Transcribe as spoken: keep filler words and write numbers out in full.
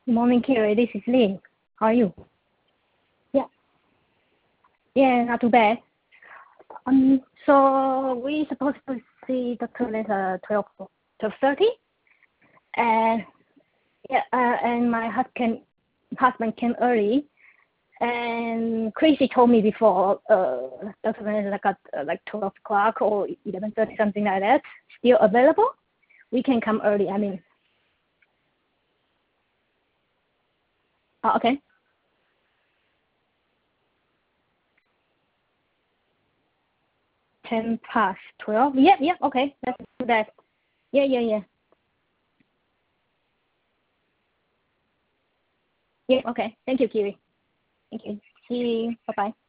Good morning, Kiri. This is Lynn. How are you? Yeah. Yeah, not too bad. Um, so we supposed to see Doctor Lin at twelve, twelve thirty, and yeah, uh, and my husband husband came early, and Chrissy told me before, uh, Doctor Lin is like at uh, like twelve o'clock or eleven thirty, something like that. Still available? We can come early. I mean, uh, okay. ten past twelve. Yeah, yeah, okay. Let's do that. Yeah, yeah, yeah. Yeah, okay. Thank you, Kiwi. Thank you. See you. Bye-bye.